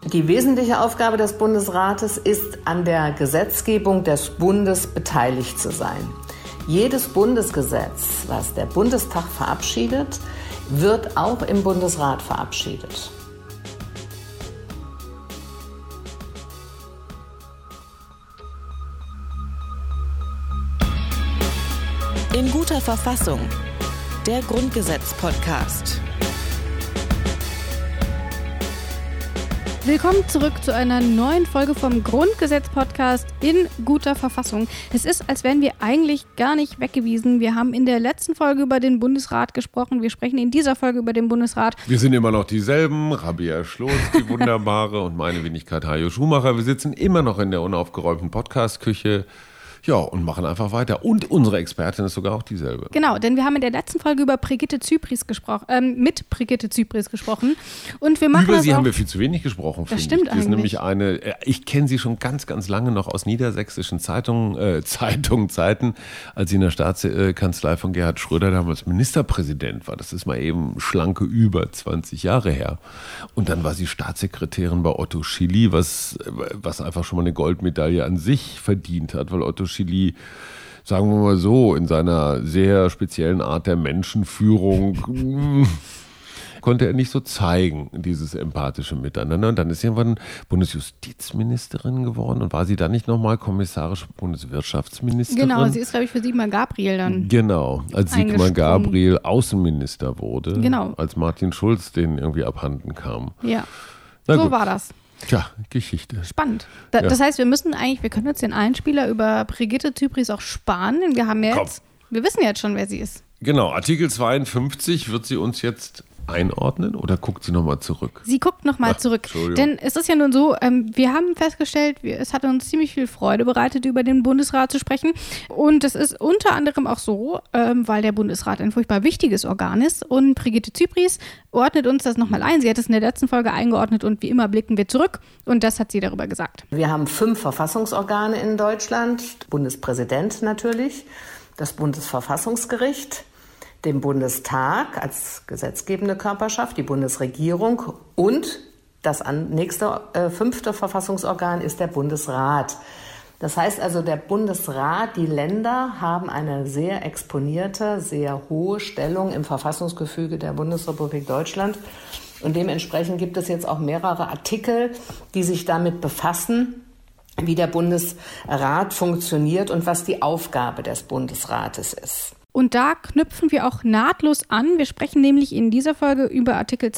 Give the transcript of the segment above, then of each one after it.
Die wesentliche Aufgabe des Bundesrates ist, an der Gesetzgebung des Bundes beteiligt zu sein. Jedes Bundesgesetz, was der Bundestag verabschiedet, wird auch im Bundesrat verabschiedet. In guter Verfassung. Der Grundgesetz-Podcast. Willkommen zurück zu einer neuen Folge vom Grundgesetz-Podcast in guter Verfassung. Es ist, als wären wir eigentlich gar nicht weggewiesen. Wir haben in der letzten Folge über den Bundesrat gesprochen. Wir sprechen in dieser Folge über den Bundesrat. Wir sind immer noch dieselben. Rabia Schloß, die Wunderbare, und meine Wenigkeit Hajo Schumacher. Wir sitzen immer noch in der unaufgeräumten Podcast-Küche. Ja, und machen einfach weiter. Und unsere Expertin ist sogar auch dieselbe. Genau, denn wir haben in der letzten Folge über Brigitte Zypries gesprochen, mit Brigitte Zypries gesprochen. Und wir machen über sie auch, haben wir viel zu wenig gesprochen, das finde stimmt ich. Das ist eigentlich. nämlich eine, ich kenne sie schon ganz, ganz lange noch aus niedersächsischen Zeiten, als sie in der Staatskanzlei von Gerhard Schröder damals Ministerpräsident war. Das ist mal eben schlanke über 20 Jahre her. Und dann war sie Staatssekretärin bei Otto Schily, was einfach schon mal eine Goldmedaille an sich verdient hat, weil Otto Schily, sagen wir mal so, in seiner sehr speziellen Art der Menschenführung konnte er nicht so zeigen, dieses empathische Miteinander. Und dann ist sie irgendwann Bundesjustizministerin geworden. Und war sie dann nicht nochmal kommissarische Bundeswirtschaftsministerin? Genau, sie ist, glaube ich, für Sigmar Gabriel dann. Genau, als Sigmar Gabriel Außenminister wurde. Genau. Als Martin Schulz den irgendwie abhanden kam. Ja, Na so gut. war das. Tja, Geschichte. Spannend. Das heißt, wir können uns den Einspieler über Brigitte Zypries auch sparen, denn wir wissen jetzt schon, wer sie ist. Genau, Artikel 52 wird sie uns jetzt einordnen oder guckt sie nochmal zurück? Sie guckt nochmal zurück. Denn es ist ja nun so, wir haben festgestellt, es hat uns ziemlich viel Freude bereitet, über den Bundesrat zu sprechen. Und es ist unter anderem auch so, weil der Bundesrat ein furchtbar wichtiges Organ ist. Und Brigitte Zypries ordnet uns das nochmal ein. Sie hat es in der letzten Folge eingeordnet und wie immer blicken wir zurück. Und das hat sie darüber gesagt. Wir haben 5 Verfassungsorgane in Deutschland. Bundespräsident natürlich, das Bundesverfassungsgericht, den Bundestag als gesetzgebende Körperschaft, die Bundesregierung und das nächste 5. Verfassungsorgan ist der Bundesrat. Das heißt also, der Bundesrat, die Länder haben eine sehr exponierte, sehr hohe Stellung im Verfassungsgefüge der Bundesrepublik Deutschland. Und dementsprechend gibt es jetzt auch mehrere Artikel, die sich damit befassen, wie der Bundesrat funktioniert und was die Aufgabe des Bundesrates ist. Und da knüpfen wir auch nahtlos an. Wir sprechen nämlich in dieser Folge über Artikel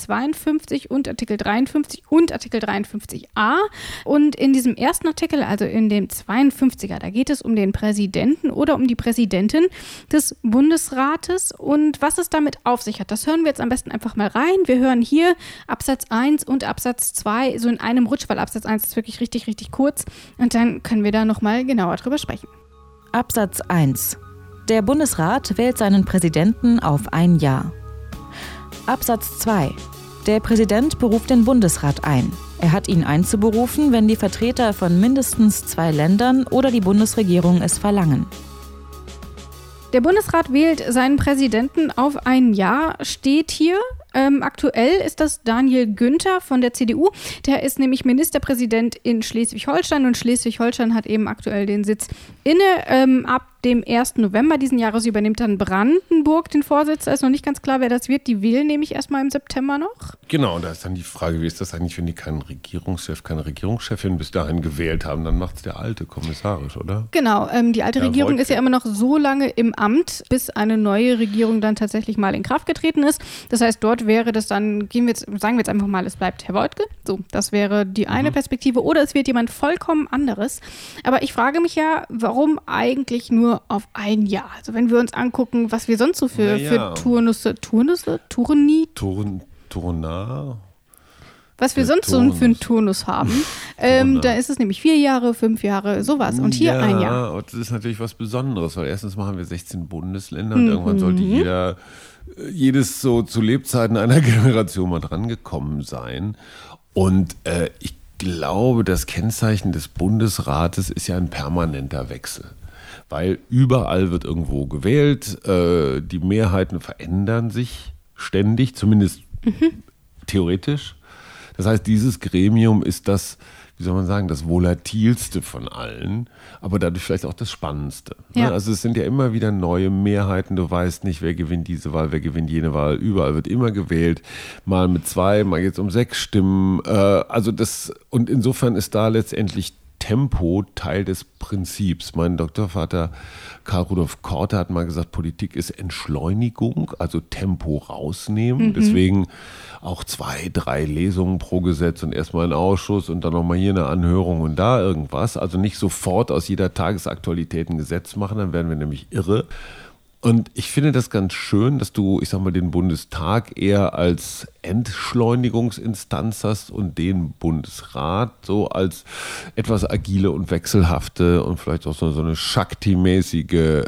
52 und Artikel 53 und Artikel 53a. Und in diesem ersten Artikel, also in dem 52er, da geht es um den Präsidenten oder um die Präsidentin des Bundesrates. Und was es damit auf sich hat, das hören wir jetzt am besten einfach mal rein. Wir hören hier Absatz 1 und Absatz 2 so in einem Rutsch, weil Absatz 1 ist wirklich richtig, richtig kurz. Und dann können wir da nochmal genauer drüber sprechen. Absatz 1. Der Bundesrat wählt seinen Präsidenten auf ein Jahr. Absatz 2. Der Präsident beruft den Bundesrat ein. Er hat ihn einzuberufen, wenn die Vertreter von mindestens 2 Ländern oder die Bundesregierung es verlangen. Der Bundesrat wählt seinen Präsidenten auf ein Jahr, steht hier. Aktuell ist das Daniel Günther von der CDU. Der ist nämlich Ministerpräsident in Schleswig-Holstein und Schleswig-Holstein hat eben aktuell den Sitz inne. Ab dem 1. November diesen Jahres übernimmt dann Brandenburg den Vorsitz. Da ist noch nicht ganz klar, wer das wird. Die wählen nämlich erstmal im September noch. Genau, und da ist dann die Frage, wie ist das eigentlich, wenn die keinen Regierungschef, keine Regierungschefin bis dahin gewählt haben? Dann macht es der alte kommissarisch, oder? Genau, die alte Regierung ist ja immer noch so lange im Amt, bis eine neue Regierung dann tatsächlich mal in Kraft getreten ist. Das heißt, dort wäre das dann, sagen wir jetzt einfach mal, es bleibt Herr Woidke. So, das wäre die eine Perspektive. Oder es wird jemand vollkommen anderes. Aber ich frage mich ja, warum eigentlich nur auf ein Jahr? Also wenn wir uns angucken, was wir sonst so für was wir sonst so für einen Turnus haben. Da ist es nämlich 4 Jahre, 5 Jahre, sowas. Und hier ein Jahr. Ja, das ist natürlich was Besonderes, weil erstens mal haben wir 16 Bundesländer und irgendwann sollte jedes so zu Lebzeiten einer Generation mal dran gekommen sein. Und ich glaube, das Kennzeichen des Bundesrates ist ja ein permanenter Wechsel. Weil überall wird irgendwo gewählt, die Mehrheiten verändern sich ständig, zumindest theoretisch. Das heißt, dieses Gremium ist das, wie soll man sagen, das volatilste von allen, aber dadurch vielleicht auch das Spannendste. Ja. Also es sind ja immer wieder neue Mehrheiten, du weißt nicht, wer gewinnt diese Wahl, wer gewinnt jene Wahl, überall wird immer gewählt, mal mit 2, mal jetzt um 6 Stimmen. Und insofern ist da letztendlich Tempo Teil des Prinzips. Mein Doktorvater Karl Rudolf Korte hat mal gesagt, Politik ist Entschleunigung, also Tempo rausnehmen. Deswegen auch 2, 3 Lesungen pro Gesetz und erstmal ein Ausschuss und dann nochmal hier eine Anhörung und da irgendwas. Also nicht sofort aus jeder Tagesaktualität ein Gesetz machen, dann werden wir nämlich irre. Und ich finde das ganz schön, dass du, ich sag mal, den Bundestag eher als Entschleunigungsinstanz hast und den Bundesrat so als etwas agile und wechselhafte und vielleicht auch so eine Shakti-mäßige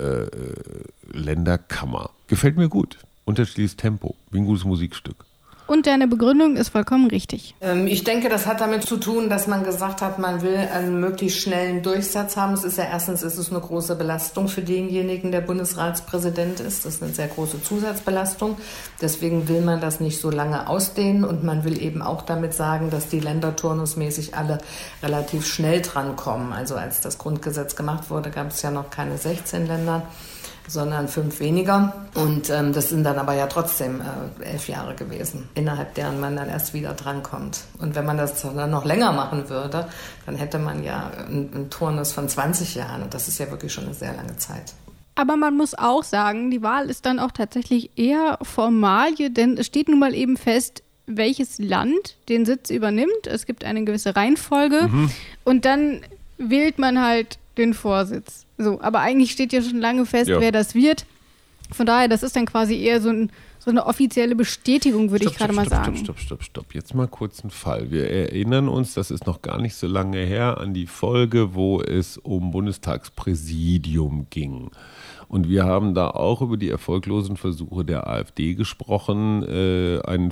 Länderkammer. Gefällt mir gut. Unterschiedliches Tempo, wie ein gutes Musikstück. Und deine Begründung ist vollkommen richtig. Ich denke, das hat damit zu tun, dass man gesagt hat, man will einen möglichst schnellen Durchsatz haben. Erstens ist es eine große Belastung für denjenigen, der Bundesratspräsident ist. Das ist eine sehr große Zusatzbelastung. Deswegen will man das nicht so lange ausdehnen und man will eben auch damit sagen, dass die Länder turnusmäßig alle relativ schnell drankommen. Also als das Grundgesetz gemacht wurde, gab es ja noch keine 16 Länder, sondern 5 weniger. Und das sind dann aber ja trotzdem 11 Jahre gewesen, innerhalb deren man dann erst wieder drankommt. Und wenn man das dann noch länger machen würde, dann hätte man ja einen Turnus von 20 Jahren. Und das ist ja wirklich schon eine sehr lange Zeit. Aber man muss auch sagen, die Wahl ist dann auch tatsächlich eher Formalie, denn es steht nun mal eben fest, welches Land den Sitz übernimmt. Es gibt eine gewisse Reihenfolge und dann wählt man halt den Vorsitz. So, aber eigentlich steht ja schon lange fest, wer das wird. Von daher, das ist dann quasi eher so eine offizielle Bestätigung, würde ich gerade mal sagen. Stopp. Jetzt mal kurz einen Fall. Wir erinnern uns, das ist noch gar nicht so lange her, an die Folge, wo es um Bundestagspräsidium ging. Und wir haben da auch über die erfolglosen Versuche der AfD gesprochen, einen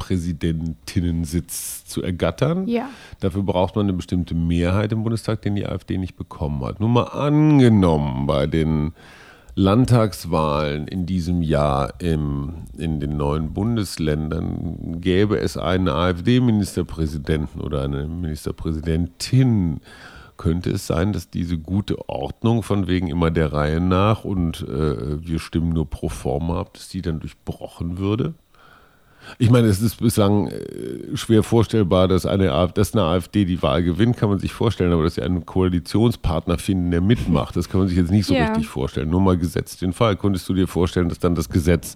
Vizepräsidentinnensitz zu ergattern. Ja. Dafür braucht man eine bestimmte Mehrheit im Bundestag, den die AfD nicht bekommen hat. Nur mal angenommen, bei den Landtagswahlen in diesem Jahr in den neuen Bundesländern gäbe es einen AfD-Ministerpräsidenten oder eine Ministerpräsidentin. Könnte es sein, dass diese gute Ordnung von wegen immer der Reihe nach und wir stimmen nur pro forma ab, dass die dann durchbrochen würde? Ich meine, es ist bislang schwer vorstellbar, dass eine AfD die Wahl gewinnt, kann man sich vorstellen, aber dass sie einen Koalitionspartner finden, der mitmacht, das kann man sich jetzt nicht so richtig vorstellen. Nur mal gesetzt den Fall. Konntest du dir vorstellen, dass dann das Gesetz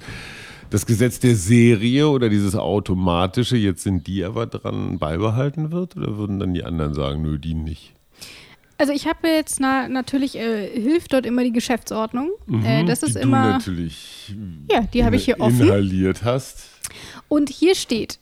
der Serie oder dieses automatische, jetzt sind die aber dran, beibehalten wird? Oder würden dann die anderen sagen, nö, die nicht? Also ich habe jetzt natürlich hilft dort immer die Geschäftsordnung. Das ist die immer. Du natürlich die habe ich hier offen. Inhaliert hast. Und hier steht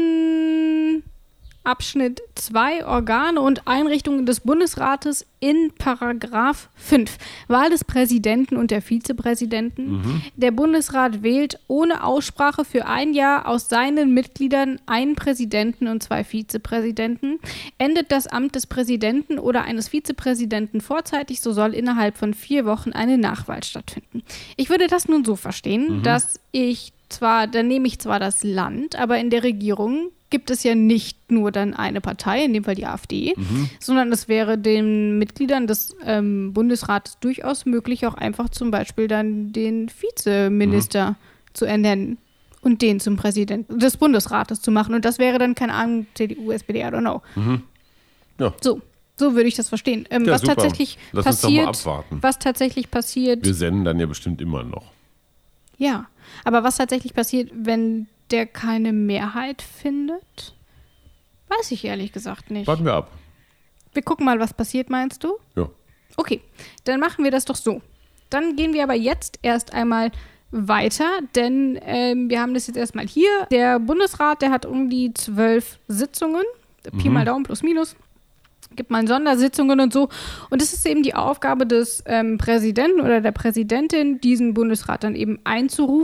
in Abschnitt 2 Organe und Einrichtungen des Bundesrates in Paragraph 5 Wahl des Präsidenten und der Vizepräsidenten. Der Bundesrat wählt ohne Aussprache für ein Jahr aus seinen Mitgliedern einen Präsidenten und 2 Vizepräsidenten. Endet das Amt des Präsidenten oder eines Vizepräsidenten vorzeitig, so soll innerhalb von 4 Wochen eine Nachwahl stattfinden. Ich würde das nun so verstehen, dass dann nehme ich zwar das Land, aber in der Regierung gibt es ja nicht nur dann eine Partei, in dem Fall die AfD, sondern es wäre den Mitgliedern des Bundesrates durchaus möglich, auch einfach zum Beispiel dann den Vizeminister zu ernennen und den zum Präsidenten des Bundesrates zu machen. Und das wäre dann, keine Ahnung, CDU, SPD, I don't know. Ja. So würde ich das verstehen. Was super. tatsächlich Lass passiert, uns doch mal abwarten. was tatsächlich passiert. Wir senden dann ja bestimmt immer noch. Ja, aber was tatsächlich passiert, wenn der keine Mehrheit findet, weiß ich ehrlich gesagt nicht. Warten wir ab. Wir gucken mal, was passiert, meinst du? Ja. Okay, dann machen wir das doch so. Dann gehen wir aber jetzt erst einmal weiter, denn wir haben das jetzt erstmal hier. Der Bundesrat, der hat um die 12 Sitzungen, Pi mal Daumen plus minus. Gibt mal Sondersitzungen und so. Und es ist eben die Aufgabe des Präsidenten oder der Präsidentin, diesen Bundesrat dann eben einzurufen.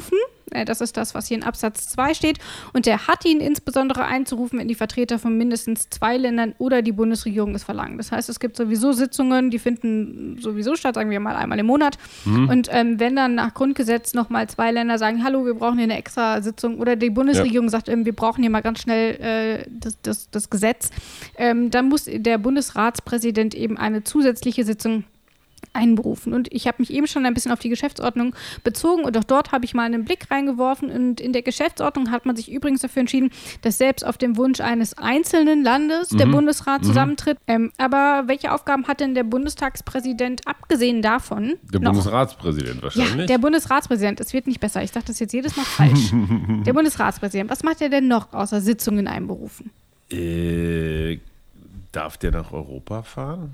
Das ist das, was hier in Absatz 2 steht. Und der hat ihn insbesondere einzurufen, wenn die Vertreter von mindestens 2 Ländern oder die Bundesregierung es verlangen. Das heißt, es gibt sowieso Sitzungen, die finden sowieso statt, sagen wir mal einmal im Monat. Und wenn dann nach Grundgesetz nochmal 2 Länder sagen, hallo, wir brauchen hier eine extra Sitzung, oder die Bundesregierung sagt, wir brauchen hier mal ganz schnell das Gesetz, dann muss der Bundesratspräsident eben eine zusätzliche Sitzung einberufen. Und ich habe mich eben schon ein bisschen auf die Geschäftsordnung bezogen und auch dort habe ich mal einen Blick reingeworfen und in der Geschäftsordnung hat man sich übrigens dafür entschieden, dass selbst auf dem Wunsch eines einzelnen Landes der Bundesrat zusammentritt. Aber welche Aufgaben hat denn der Bundestagspräsident abgesehen davon? Der Bundesratspräsident wahrscheinlich. Ja, der Bundesratspräsident. Es wird nicht besser. Ich dachte das jetzt jedes Mal falsch. Der Bundesratspräsident. Was macht er denn noch außer Sitzungen einberufen? Darf der nach Europa fahren?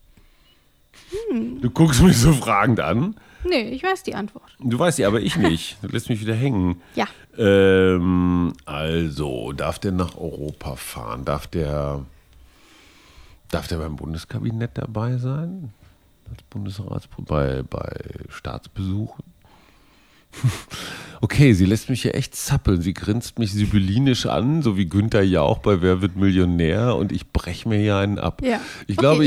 Du guckst mich so fragend an. Nee, ich weiß die Antwort. Du weißt die, aber ich nicht. Du lässt mich wieder hängen. Ja. Also, darf der nach Europa fahren? Darf der beim Bundeskabinett dabei sein? Als Bundesratspräsident bei Staatsbesuchen? Okay, sie lässt mich hier echt zappeln. Sie grinst mich sibyllinisch an, so wie Günther Jauch bei Wer wird Millionär, und ich breche mir hier einen ab. Ja. Ich glaube,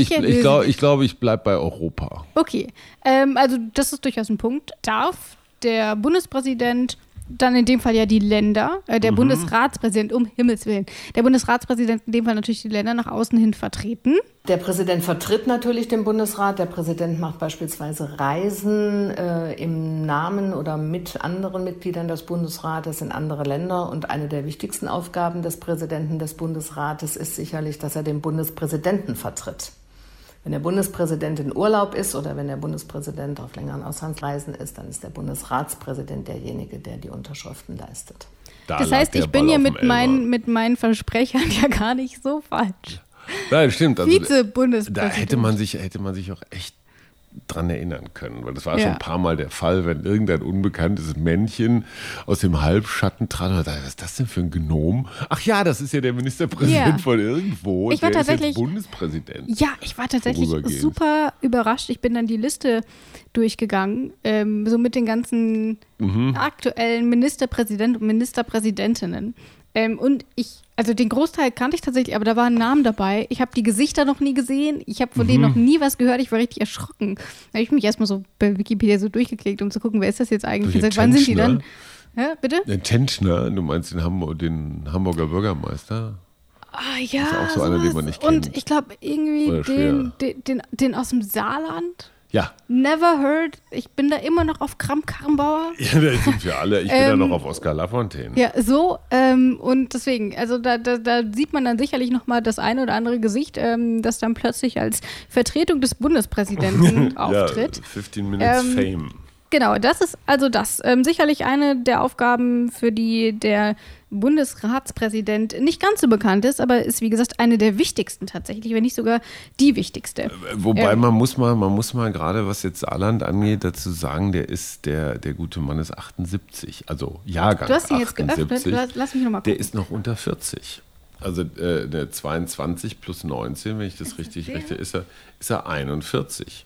ich bleibe bei Europa. Okay, also das ist durchaus ein Punkt. Darf der Bundespräsident, dann in dem Fall ja die Länder, der Bundesratspräsident, um Himmels Willen, der Bundesratspräsident in dem Fall natürlich die Länder nach außen hin vertreten? Der Präsident vertritt natürlich den Bundesrat. Der Präsident macht beispielsweise Reisen im Namen oder mit anderen Mitgliedern des Bundesrates in andere Länder. Und eine der wichtigsten Aufgaben des Präsidenten des Bundesrates ist sicherlich, dass er den Bundespräsidenten vertritt. Wenn der Bundespräsident in Urlaub ist oder wenn der Bundespräsident auf längeren Auslandsreisen ist, dann ist der Bundesratspräsident derjenige, der die Unterschriften leistet. Das heißt, ich bin hier mit meinen Versprechern ja gar nicht so falsch. Nein, stimmt. Also, Vize-Bundespräsident. Da hätte man sich auch echt dran erinnern können, weil das war schon ein paar Mal der Fall, wenn irgendein unbekanntes Männchen aus dem Halbschatten trat und dachte, was ist das denn für ein Gnom? Ach ja, das ist ja der Ministerpräsident von irgendwo. Ich war der tatsächlich ist jetzt Bundespräsident. Ja, ich war tatsächlich super überrascht. Ich bin dann die Liste durchgegangen, so mit den ganzen aktuellen Ministerpräsidenten und Ministerpräsidentinnen. Und also den Großteil kannte ich tatsächlich, aber da waren Namen dabei. Ich habe die Gesichter noch nie gesehen. Ich habe von denen noch nie was gehört. Ich war richtig erschrocken. Da habe ich mich erstmal so bei Wikipedia so durchgeklickt, um zu gucken, wer ist das jetzt eigentlich? Seit wann sind die dann? Ja, bitte? Den Tentschner, du meinst den Hamburger Bürgermeister? Ah ja, das ist auch so einer, den man nicht kennt. Und ich glaube irgendwie den aus dem Saarland. Ja. Never heard. Ich bin da immer noch auf Kramp-Karrenbauer. Ja, da sind wir alle. Ich bin da noch auf Oskar Lafontaine. Ja, so. Und deswegen, also da sieht man dann sicherlich nochmal das eine oder andere Gesicht, das dann plötzlich als Vertretung des Bundespräsidenten auftritt. Ja, 15 Minutes Fame. Genau, das ist also das. Sicherlich eine der Aufgaben, für die der Bundesratspräsident nicht ganz so bekannt ist, aber ist, wie gesagt, eine der wichtigsten tatsächlich, wenn nicht sogar die wichtigste. Wobei man muss mal gerade, was jetzt Saarland angeht, dazu sagen, der gute Mann ist 78, also Jahrgang 78. Du hast ihn jetzt geöffnet, lass mich nochmal gucken. Der ist noch unter 40. Also der 22 plus 19, wenn ich das richtig rechne, ist er 41.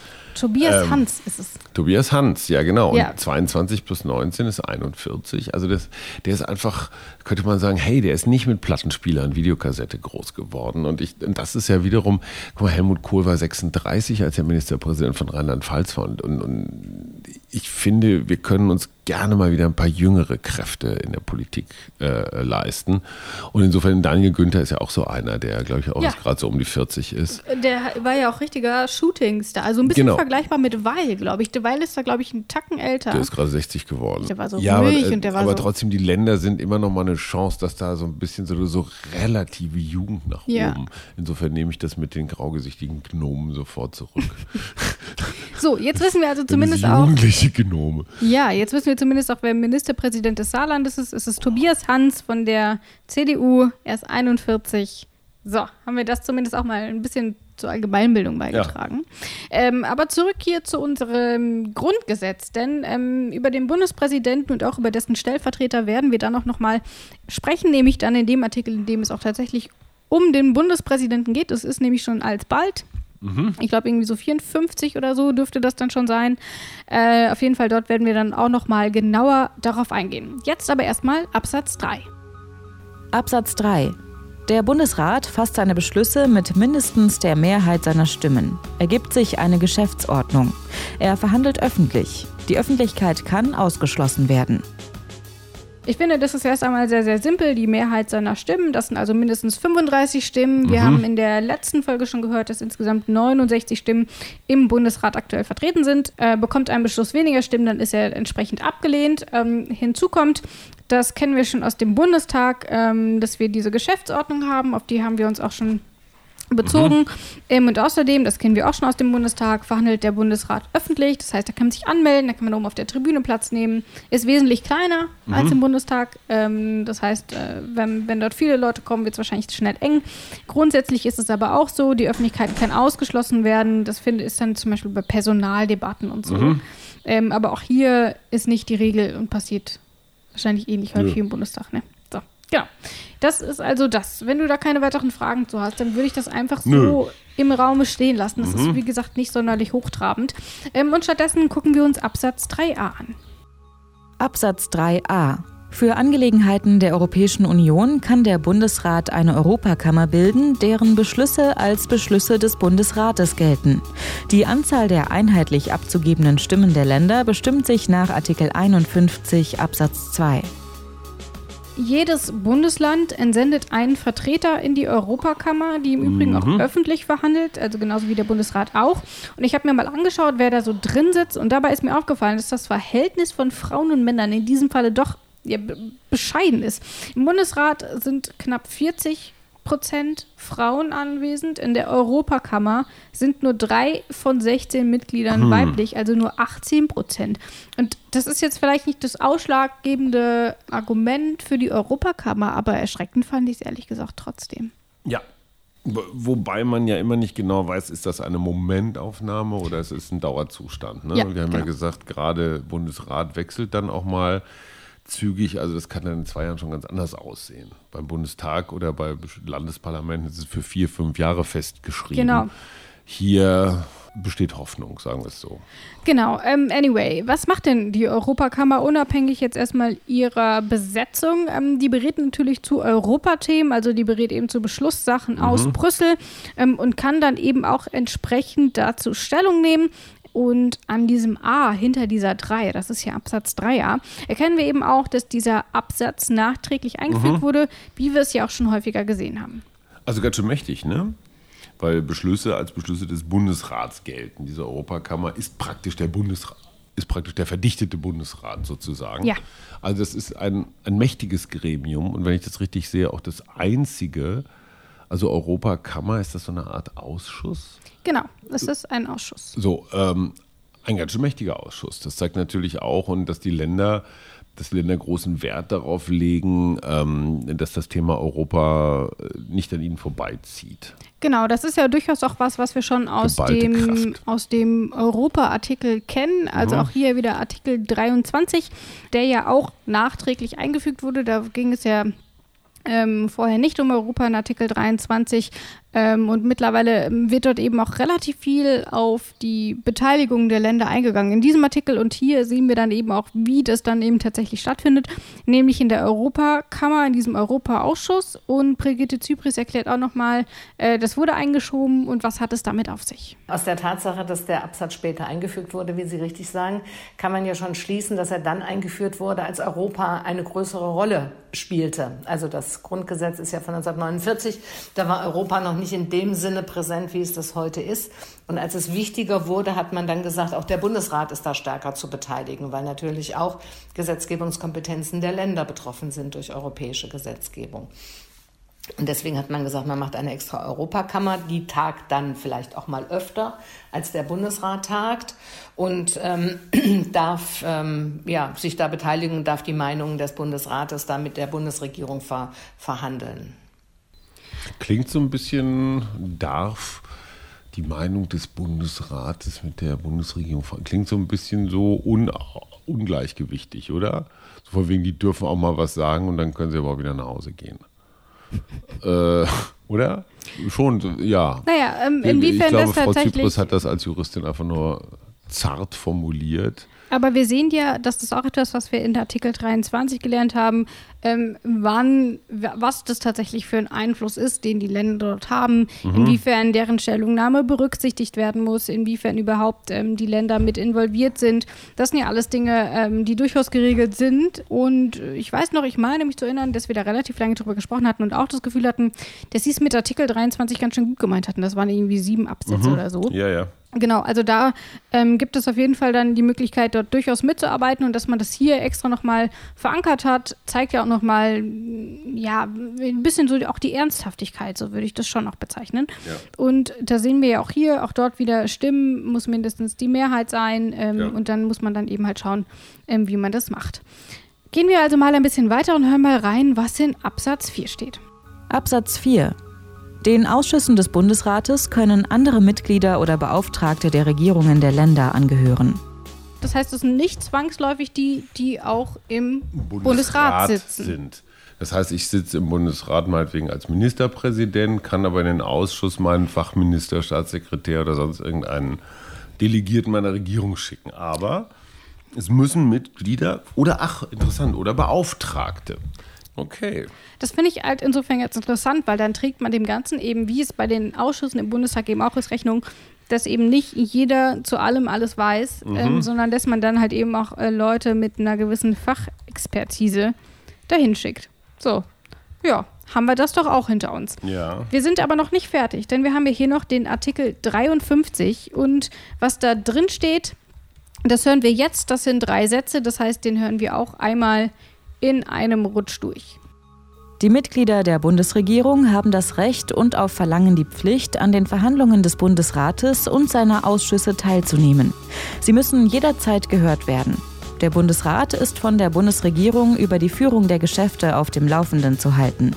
Tobias Hans ist es. Tobias Hans, ja genau. Und 22 plus 19 ist 41. Also der ist einfach, könnte man sagen, hey, der ist nicht mit Plattenspieler und Videokassette groß geworden. Und das ist ja wiederum, guck mal, Helmut Kohl war 36, als er Ministerpräsident von Rheinland-Pfalz war. Und ich finde, wir können uns gerne mal wieder ein paar jüngere Kräfte in der Politik leisten. Und insofern, Daniel Günther ist ja auch so einer, der, glaube ich, auch gerade so um die 40 ist. Der war ja auch richtiger Shootingstar. Also ein bisschen vergleichbar mit Weil, glaube ich. Der Weil ist da, glaube ich, einen Tacken älter. Der ist gerade 60 geworden. Der war so ruhig und der war aber trotzdem, die Länder sind immer noch mal eine Chance, dass da so ein bisschen so relative Jugend nach oben. Insofern nehme ich das mit den graugesichtigen Gnomen sofort zurück. So, jetzt wissen wir also zumindest auch. Jugendliche Gnome. Ja, jetzt wissen wir zumindest auch, wer Ministerpräsident des Saarlandes ist. Es ist Tobias Hans von der CDU. Er ist 41. So, haben wir das zumindest auch mal ein bisschen zur Allgemeinbildung beigetragen. Ja. Aber zurück hier zu unserem Grundgesetz, denn über den Bundespräsidenten und auch über dessen Stellvertreter werden wir dann auch noch mal sprechen, nämlich dann in dem Artikel, in dem es auch tatsächlich um den Bundespräsidenten geht. Es ist nämlich schon alsbald. Ich glaube, irgendwie so 54 oder so dürfte das dann schon sein. Auf jeden Fall, dort werden wir dann auch nochmal genauer darauf eingehen. Jetzt aber erstmal Absatz 3. Absatz 3. Der Bundesrat fasst seine Beschlüsse mit mindestens der Mehrheit seiner Stimmen. Er gibt sich eine Geschäftsordnung. Er verhandelt öffentlich. Die Öffentlichkeit kann ausgeschlossen werden. Ich finde, das ist erst einmal sehr, sehr simpel, die Mehrheit seiner Stimmen. Das sind also mindestens 35 Stimmen. Wir haben in der letzten Folge schon gehört, dass insgesamt 69 Stimmen im Bundesrat aktuell vertreten sind. Bekommt ein Beschluss weniger Stimmen, dann ist er entsprechend abgelehnt. Hinzu kommt, das kennen wir schon aus dem Bundestag, dass wir diese Geschäftsordnung haben. Auf die haben wir uns auch schon bezogen. Und außerdem, das kennen wir auch schon aus dem Bundestag, verhandelt der Bundesrat öffentlich. Das heißt, da kann man sich anmelden, da kann man oben auf der Tribüne Platz nehmen. Ist wesentlich kleiner als im Bundestag. Das heißt, wenn dort viele Leute kommen, wird es wahrscheinlich schnell eng. Grundsätzlich ist es aber auch so, die Öffentlichkeit kann ausgeschlossen werden. Das ist dann zum Beispiel bei Personaldebatten und so. Aber auch hier ist nicht die Regel und passiert wahrscheinlich ähnlich häufig im Bundestag, ne? So, genau. Das ist also das. Wenn du da keine weiteren Fragen zu hast, dann würde ich das einfach so im Raum stehen lassen. Das ist, wie gesagt, nicht sonderlich hochtrabend. Und stattdessen gucken wir uns Absatz 3a an. Absatz 3a. Für Angelegenheiten der Europäischen Union kann der Bundesrat eine Europakammer bilden, deren Beschlüsse als Beschlüsse des Bundesrates gelten. Die Anzahl der einheitlich abzugebenden Stimmen der Länder bestimmt sich nach Artikel 51 Absatz 2. Jedes Bundesland entsendet einen Vertreter in die Europakammer, die im Übrigen auch öffentlich verhandelt, also genauso wie der Bundesrat auch. Und ich habe mir mal angeschaut, wer da so drin sitzt. Und dabei ist mir aufgefallen, dass das Verhältnis von Frauen und Männern in diesem Falle doch bescheiden ist. Im Bundesrat sind knapp 40% Frauen anwesend. In der Europakammer sind nur 3 von 16 Mitgliedern weiblich, also nur 18%. Und das ist jetzt vielleicht nicht das ausschlaggebende Argument für die Europakammer, aber erschreckend fand ich es ehrlich gesagt trotzdem. Ja, wobei man ja immer nicht genau weiß, ist das eine Momentaufnahme oder ist es ein Dauerzustand. Ne? Ja, wir haben ja gesagt, gerade Bundesrat wechselt dann auch mal zügig, also das kann dann in 2 Jahren schon ganz anders aussehen. Beim Bundestag oder bei Landesparlamenten ist es für 4-5 Jahre festgeschrieben. Genau. Hier besteht Hoffnung, sagen wir es so. Genau, anyway, was macht denn die Europakammer unabhängig jetzt erstmal ihrer Besetzung? Die berät natürlich zu Europathemen, also die berät eben zu Beschlusssachen aus Brüssel und kann dann eben auch entsprechend dazu Stellung nehmen. Und an diesem A hinter dieser 3, das ist ja Absatz 3a, erkennen wir eben auch, dass dieser Absatz nachträglich eingefügt wurde, wie wir es ja auch schon häufiger gesehen haben. Also ganz schön mächtig, ne? Weil Beschlüsse als Beschlüsse des Bundesrats gelten. Diese Europakammer ist praktisch der verdichtete Bundesrat sozusagen. Ja. Also das ist ein mächtiges Gremium und wenn ich das richtig sehe, auch das einzige, also Europakammer, ist das so eine Art Ausschuss? Genau, es ist ein Ausschuss. So, ein ganz schön mächtiger Ausschuss. Das zeigt natürlich auch, und dass die Länder großen Wert darauf legen, dass das Thema Europa nicht an ihnen vorbeizieht. Genau, das ist ja durchaus auch was wir schon aus dem Europa-Artikel kennen. Also auch hier wieder Artikel 23, der ja auch nachträglich eingefügt wurde. Da ging es ja vorher nicht um Europa in Artikel 23 und mittlerweile wird dort eben auch relativ viel auf die Beteiligung der Länder eingegangen in diesem Artikel und hier sehen wir dann eben auch, wie das dann eben tatsächlich stattfindet, nämlich in der Europakammer, in diesem Europaausschuss und Brigitte Zypries erklärt auch nochmal, das wurde eingeschoben und was hat es damit auf sich? Aus der Tatsache, dass der Absatz später eingefügt wurde, wie Sie richtig sagen, kann man ja schon schließen, dass er dann eingeführt wurde, als Europa eine größere Rolle spielte. Also das Grundgesetz ist ja von 1949, da war Europa noch nicht in dem Sinne präsent, wie es das heute ist. Und als es wichtiger wurde, hat man dann gesagt, auch der Bundesrat ist da stärker zu beteiligen, weil natürlich auch Gesetzgebungskompetenzen der Länder betroffen sind durch europäische Gesetzgebung. Und deswegen hat man gesagt, man macht eine extra Europakammer, die tagt dann vielleicht auch mal öfter, als der Bundesrat tagt und darf sich da beteiligen, darf die Meinungen des Bundesrates da mit der Bundesregierung verhandeln. Klingt so ein bisschen, darf die Meinung des Bundesrates mit der Bundesregierung, klingt so ein bisschen so ungleichgewichtig, oder? So von wegen, die dürfen auch mal was sagen und dann können sie aber auch wieder nach Hause gehen. Oder? Schon, ja. Naja, inwiefern ich glaube, das Frau tatsächlich... Zypris hat das als Juristin einfach nur zart formuliert. Aber wir sehen ja, das ist auch etwas, was wir in Artikel 23 gelernt haben, was das tatsächlich für ein Einfluss ist, den die Länder dort haben, inwiefern deren Stellungnahme berücksichtigt werden muss, inwiefern überhaupt die Länder mit involviert sind. Das sind ja alles Dinge, die durchaus geregelt sind. Und ich weiß noch, ich meine mich zu erinnern, dass wir da relativ lange drüber gesprochen hatten und auch das Gefühl hatten, dass sie es mit Artikel 23 ganz schön gut gemeint hatten. Das waren irgendwie 7 Absätze oder so. Ja, ja. Genau, also da gibt es auf jeden Fall dann die Möglichkeit, dort durchaus mitzuarbeiten, und dass man das hier extra nochmal verankert hat, zeigt ja auch nochmal, ja, ein bisschen so auch die Ernsthaftigkeit, so würde ich das schon auch bezeichnen. Ja. Und da sehen wir ja auch hier, auch dort wieder Stimmen, muss mindestens die Mehrheit sein, und dann muss man dann eben halt schauen, wie man das macht. Gehen wir also mal ein bisschen weiter und hören mal rein, was in Absatz 4 steht. Absatz 4. Den Ausschüssen des Bundesrates können andere Mitglieder oder Beauftragte der Regierungen der Länder angehören. Das heißt, es sind nicht zwangsläufig die auch im Bundesrat sitzen. Das heißt, ich sitze im Bundesrat meinetwegen als Ministerpräsident, kann aber in den Ausschuss meinen Fachminister, Staatssekretär oder sonst irgendeinen Delegierten meiner Regierung schicken. Aber es müssen Mitglieder oder, interessant, oder Beauftragte. Okay. Das finde ich halt insofern jetzt interessant, weil dann trägt man dem Ganzen eben, wie es bei den Ausschüssen im Bundestag eben auch ist, Rechnung, dass eben nicht jeder zu allem alles weiß, sondern dass man dann halt eben auch Leute mit einer gewissen Fachexpertise dahin schickt. So, ja, haben wir das doch auch hinter uns. Ja. Wir sind aber noch nicht fertig, denn wir haben ja hier noch den Artikel 53 und was da drin steht, das hören wir jetzt, das sind 3 Sätze, das heißt, den hören wir auch einmal in einem Rutsch durch. Die Mitglieder der Bundesregierung haben das Recht und auf Verlangen die Pflicht, an den Verhandlungen des Bundesrates und seiner Ausschüsse teilzunehmen. Sie müssen jederzeit gehört werden. Der Bundesrat ist von der Bundesregierung über die Führung der Geschäfte auf dem Laufenden zu halten.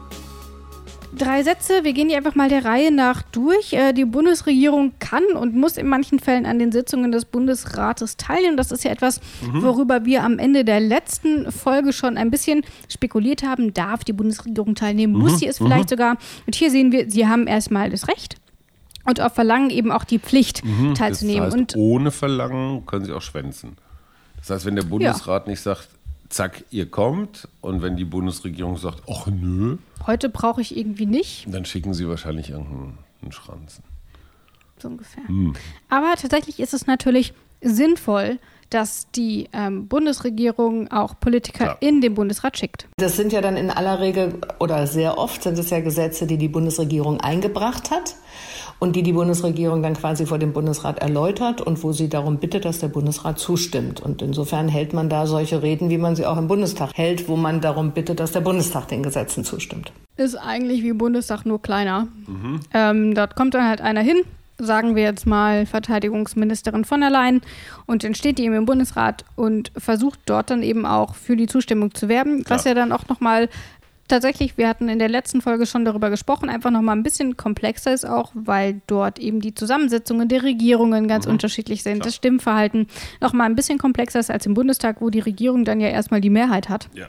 3 Sätze, wir gehen die einfach mal der Reihe nach durch. Die Bundesregierung kann und muss in manchen Fällen an den Sitzungen des Bundesrates teilnehmen. Das ist ja etwas, worüber wir am Ende der letzten Folge schon ein bisschen spekuliert haben. Darf die Bundesregierung teilnehmen? Muss sie es vielleicht sogar? Und hier sehen wir, sie haben erstmal das Recht und auf Verlangen eben auch die Pflicht teilzunehmen. Das heißt, ohne Verlangen können sie auch schwänzen. Das heißt, wenn der Bundesrat nicht sagt, zack, ihr kommt, und wenn die Bundesregierung sagt, ach nö, heute brauche ich irgendwie nicht, dann schicken sie wahrscheinlich irgendeinen Schranzen. So ungefähr. Aber tatsächlich ist es natürlich sinnvoll, dass die Bundesregierung auch Politiker in den Bundesrat schickt. Das sind ja dann in aller Regel oder sehr oft sind es ja Gesetze, die die Bundesregierung eingebracht hat und die Bundesregierung dann quasi vor dem Bundesrat erläutert und wo sie darum bittet, dass der Bundesrat zustimmt. Und insofern hält man da solche Reden, wie man sie auch im Bundestag hält, wo man darum bittet, dass der Bundestag den Gesetzen zustimmt. Ist eigentlich wie im Bundestag, nur kleiner. Dort kommt dann halt einer hin, sagen wir jetzt mal Verteidigungsministerin von der Leyen, und dann steht die eben im Bundesrat und versucht dort dann eben auch für die Zustimmung zu werben, was ja dann auch nochmal tatsächlich, wir hatten in der letzten Folge schon darüber gesprochen, einfach nochmal ein bisschen komplexer ist auch, weil dort eben die Zusammensetzungen der Regierungen ganz unterschiedlich sind, das Stimmverhalten nochmal ein bisschen komplexer ist als im Bundestag, wo die Regierung dann ja erstmal die Mehrheit hat. Ja,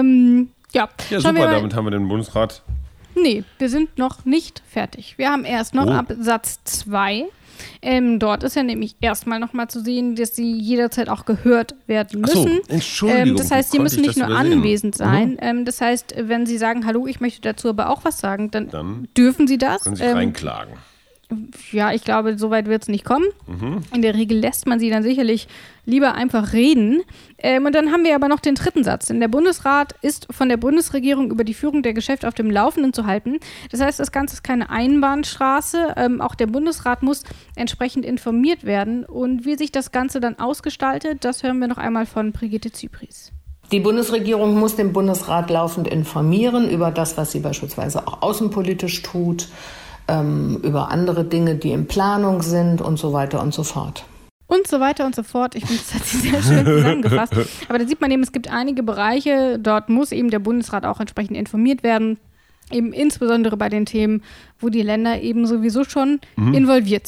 super, damit haben wir den Bundesrat. Nee, wir sind noch nicht fertig. Wir haben erst noch Absatz 2. Dort ist ja nämlich erstmal nochmal zu sehen, dass sie jederzeit auch gehört werden müssen. Entschuldigung. Das heißt, sie müssen nicht nur anwesend sein. Das heißt, wenn sie sagen, hallo, ich möchte dazu aber auch was sagen, dann dürfen sie das. Können sie reinklagen. Ja, ich glaube, so weit wird es nicht kommen. In der Regel lässt man sie dann sicherlich lieber einfach reden. Und dann haben wir aber noch den 3. Satz. Denn der Bundesrat ist von der Bundesregierung über die Führung der Geschäfte auf dem Laufenden zu halten. Das heißt, das Ganze ist keine Einbahnstraße. Auch der Bundesrat muss entsprechend informiert werden. Und wie sich das Ganze dann ausgestaltet, das hören wir noch einmal von Brigitte Zypris. Die Bundesregierung muss den Bundesrat laufend informieren über das, was sie beispielsweise auch außenpolitisch tut, über andere Dinge, die in Planung sind und so weiter und so fort. Und so weiter und so fort. Ich finde, das hat sie sehr schön zusammengefasst. Aber da sieht man eben, es gibt einige Bereiche, dort muss eben der Bundesrat auch entsprechend informiert werden. Eben insbesondere bei den Themen, wo die Länder eben sowieso schon involviert sind.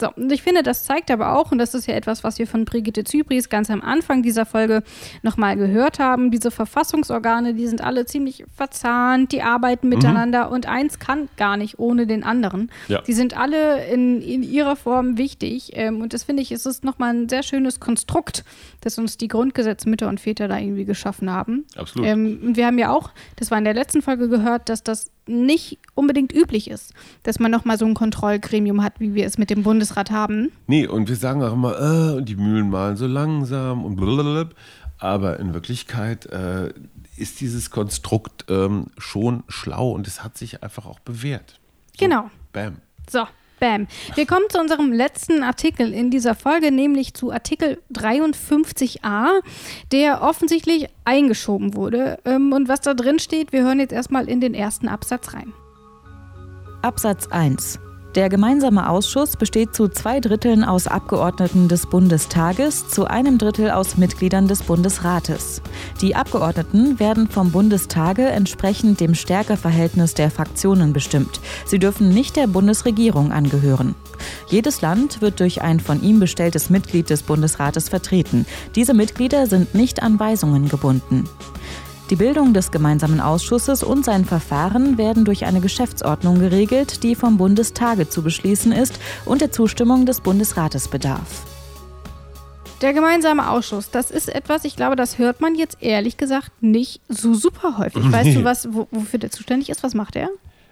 So, und ich finde, das zeigt aber auch, und das ist ja etwas, was wir von Brigitte Zypries ganz am Anfang dieser Folge nochmal gehört haben, diese Verfassungsorgane, die sind alle ziemlich verzahnt, die arbeiten miteinander und eins kann gar nicht ohne den anderen. Ja. Die sind alle in ihrer Form wichtig und das finde ich, es ist nochmal ein sehr schönes Konstrukt, das uns die Grundgesetzmütter und Väter da irgendwie geschaffen haben. Absolut. Und wir haben ja auch, das war in der letzten Folge gehört, dass das nicht unbedingt üblich ist, dass man nochmal so ein Kontrollgremium hat, wie wir es mit dem Bundesrat haben. Nee, und wir sagen auch immer, die Mühlen mahlen so langsam und blablabla. Aber in Wirklichkeit ist dieses Konstrukt schon schlau und es hat sich einfach auch bewährt. So, genau. Bam. So, bam. Wir kommen zu unserem letzten Artikel in dieser Folge, nämlich zu Artikel 53a, der offensichtlich eingeschoben wurde. Und was da drin steht, wir hören jetzt erstmal in den ersten Absatz rein. Absatz 1. Der gemeinsame Ausschuss besteht zu 2/3 aus Abgeordneten des Bundestages, zu 1/3 aus Mitgliedern des Bundesrates. Die Abgeordneten werden vom Bundestage entsprechend dem Stärkeverhältnis der Fraktionen bestimmt. Sie dürfen nicht der Bundesregierung angehören. Jedes Land wird durch ein von ihm bestelltes Mitglied des Bundesrates vertreten. Diese Mitglieder sind nicht an Weisungen gebunden. Die Bildung des gemeinsamen Ausschusses und sein Verfahren werden durch eine Geschäftsordnung geregelt, die vom Bundestage zu beschließen ist und der Zustimmung des Bundesrates bedarf. Der gemeinsame Ausschuss, das ist etwas, ich glaube, das hört man jetzt ehrlich gesagt nicht so super häufig. Weißt du, wofür der zuständig ist? Was macht er?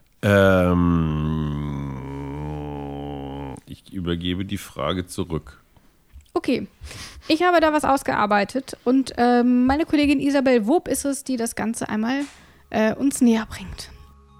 Ich übergebe die Frage zurück. Okay, ich habe da was ausgearbeitet und meine Kollegin Isabel Wob ist es, die das Ganze einmal uns näher bringt.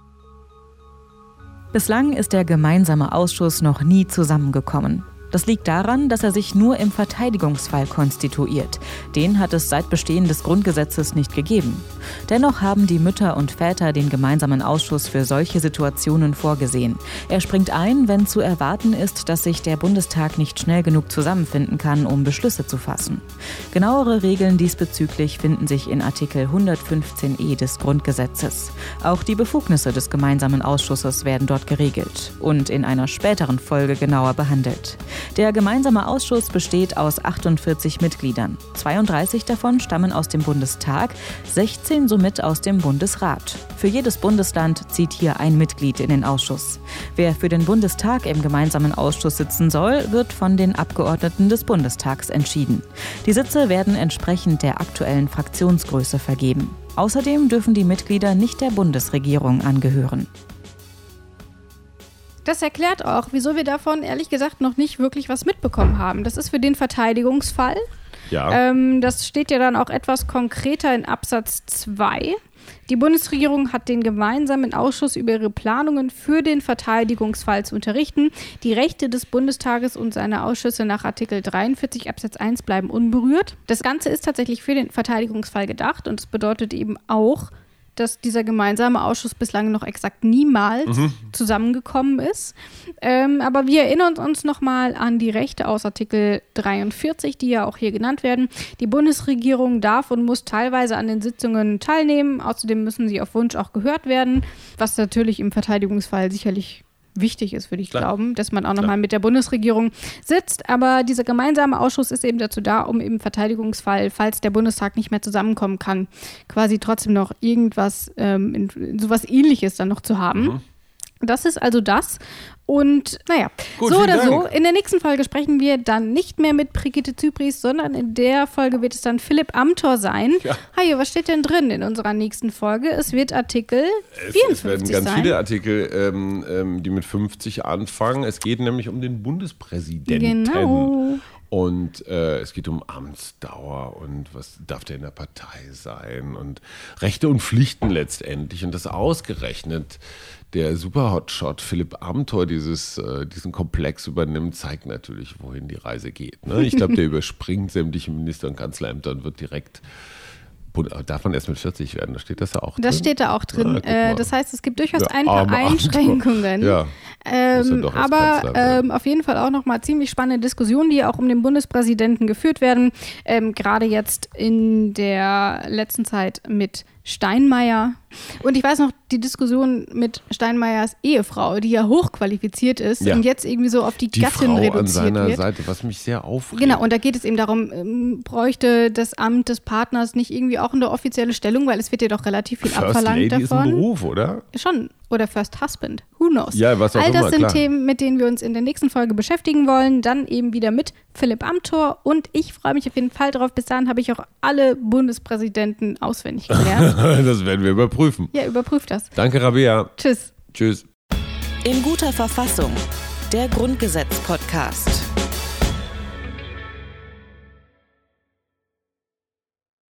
Bislang ist der gemeinsame Ausschuss noch nie zusammengekommen. Das liegt daran, dass er sich nur im Verteidigungsfall konstituiert. Den hat es seit Bestehen des Grundgesetzes nicht gegeben. Dennoch haben die Mütter und Väter den gemeinsamen Ausschuss für solche Situationen vorgesehen. Er springt ein, wenn zu erwarten ist, dass sich der Bundestag nicht schnell genug zusammenfinden kann, um Beschlüsse zu fassen. Genauere Regeln diesbezüglich finden sich in Artikel 115e des Grundgesetzes. Auch die Befugnisse des gemeinsamen Ausschusses werden dort geregelt und in einer späteren Folge genauer behandelt. Der gemeinsame Ausschuss besteht aus 48 Mitgliedern. 32 davon stammen aus dem Bundestag, 16 somit aus dem Bundesrat. Für jedes Bundesland zieht hier ein Mitglied in den Ausschuss. Wer für den Bundestag im gemeinsamen Ausschuss sitzen soll, wird von den Abgeordneten des Bundestags entschieden. Die Sitze werden entsprechend der aktuellen Fraktionsgröße vergeben. Außerdem dürfen die Mitglieder nicht der Bundesregierung angehören. Das erklärt auch, wieso wir davon ehrlich gesagt noch nicht wirklich was mitbekommen haben. Das ist für den Verteidigungsfall. Ja. Das steht ja dann auch etwas konkreter in Absatz 2. Die Bundesregierung hat den gemeinsamen Ausschuss über ihre Planungen für den Verteidigungsfall zu unterrichten. Die Rechte des Bundestages und seiner Ausschüsse nach Artikel 43 Absatz 1 bleiben unberührt. Das Ganze ist tatsächlich für den Verteidigungsfall gedacht und es bedeutet eben auch, dass dieser gemeinsame Ausschuss bislang noch exakt niemals zusammengekommen ist. Aber wir erinnern uns nochmal an die Rechte aus Artikel 43, die ja auch hier genannt werden. Die Bundesregierung darf und muss teilweise an den Sitzungen teilnehmen. Außerdem müssen sie auf Wunsch auch gehört werden, was natürlich im Verteidigungsfall sicherlich wichtig ist, würde ich glauben, dass man auch nochmal mit der Bundesregierung sitzt. Aber dieser gemeinsame Ausschuss ist eben dazu da, um im Verteidigungsfall, falls der Bundestag nicht mehr zusammenkommen kann, quasi trotzdem noch irgendwas, sowas Ähnliches dann noch zu haben. Das ist also das. Und naja, gut, so oder Dank. so, in der nächsten Folge sprechen wir dann nicht mehr mit Brigitte Zypries, sondern in der Folge wird es dann Philipp Amthor sein. Ja. Hajo, was steht denn drin in unserer nächsten Folge? Es wird Artikel 54 Es werden ganz sein. viele Artikel, die mit 50 anfangen. Es geht nämlich um den Bundespräsidenten. Genau. Und es geht um Amtsdauer und was darf der in der Partei sein und Rechte und Pflichten letztendlich. Und das ausgerechnet der Super-Hotshot Philipp Amthor diesen Komplex übernimmt, zeigt natürlich, wohin die Reise geht. Ne? Ich glaube, der überspringt sämtliche Minister- und Kanzlerämter und wird direkt. Darf man erst mit 40 werden? Da steht das ja auch drin. Das steht da auch drin. Das heißt, es gibt durchaus ein paar arme Einschränkungen. Ja. Aber auf jeden Fall auch nochmal ziemlich spannende Diskussionen, die auch um den Bundespräsidenten geführt werden. Gerade jetzt in der letzten Zeit mit Steinmeier. Und ich weiß noch, die Diskussion mit Steinmeiers Ehefrau, die ja hochqualifiziert ist und jetzt irgendwie so auf die Gattin Frau reduziert an seiner wird. Seite, was mich sehr aufregt. Genau, und da geht es eben darum, bräuchte das Amt des Partners nicht irgendwie auch eine offizielle Stellung, weil es wird ja doch relativ viel First abverlangt Lady davon. Ist ein Beruf, oder? Schon. Oder First Husband. Who knows? Ja, was auch All das immer, sind klar. Themen, mit denen wir uns in der nächsten Folge beschäftigen wollen. Dann eben wieder mit Philipp Amthor. Und ich freue mich auf jeden Fall drauf. Bis dahin habe ich auch alle Bundespräsidenten auswendig gelernt. Das werden wir überprüfen. Ja, überprüft das. Danke, Rabea. Tschüss. Tschüss. In guter Verfassung. Der Grundgesetz-Podcast.